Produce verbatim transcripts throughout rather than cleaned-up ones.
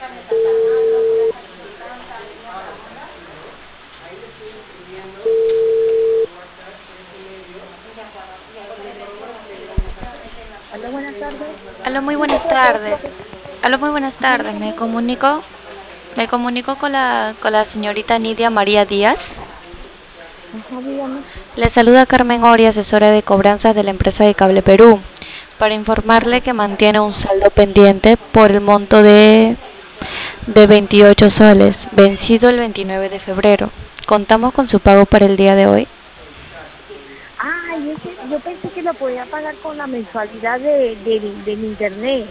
Hola, buenas tardes. Aló, muy Sí, ¿qué buenas puedo hacer por tardes. usted? Aló, muy buenas tardes. Me comunico, me comunico con la, con la señorita Nidia María Díaz. Ajá, dígame. Le saluda Carmen Ori, asesora de cobranzas de la empresa de Cable Perú, para informarle que mantiene un saldo pendiente por el monto de, de veintiocho soles, vencido el veintinueve de febrero. Contamos con su pago para el día de hoy. Ay, ese, yo pensé que lo podía pagar con la mensualidad de, del del internet.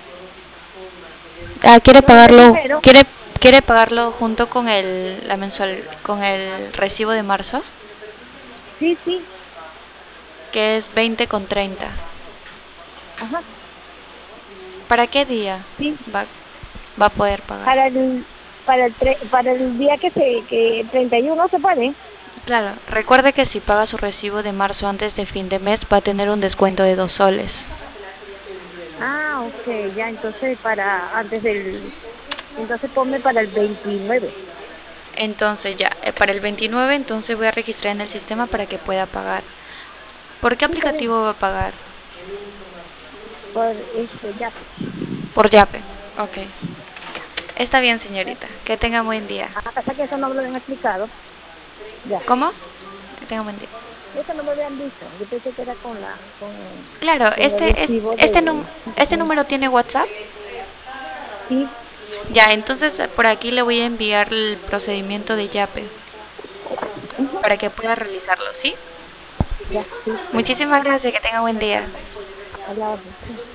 Ah, ¿quiere No, me pagarlo, dijeron, quiere, quiere pagarlo junto con el, la mensual, con el recibo de marzo, sí, sí, que es veinte con treinta? ajá, ¿Para qué día sí, va, va a poder pagar? para el, para el, tre- para el día que se, que el treinta y uno se puede. Claro, recuerde que si paga su recibo de marzo antes de fin de mes va a tener un descuento de dos soles. Ah, ok, ya, entonces para, antes del, entonces ponme para el veintinueve. Entonces ya, eh, para el veintinueve entonces voy a registrar en el sistema para que pueda pagar. ¿Por qué Sí, está bien, aplicativo va a pagar? por este, ya, pues, Por Yape. Ok. ya. Está bien, señorita. Que tenga buen día. Ah, pasa que eso no me lo habían explicado, ya. ¿Cómo? Que tenga buen día. Eso no me habían dicho. Yo pensé que era con la, con, Claro, con el este, es, recibo este, num- de este internet. número tiene WhatsApp. Sí, Ya, entonces eh, por aquí le voy a enviar el procedimiento de Yape ujú, para que pueda realizarlo, ¿sí? ya, sí, Muchísimas gracias, que tenga buen día. a la orden.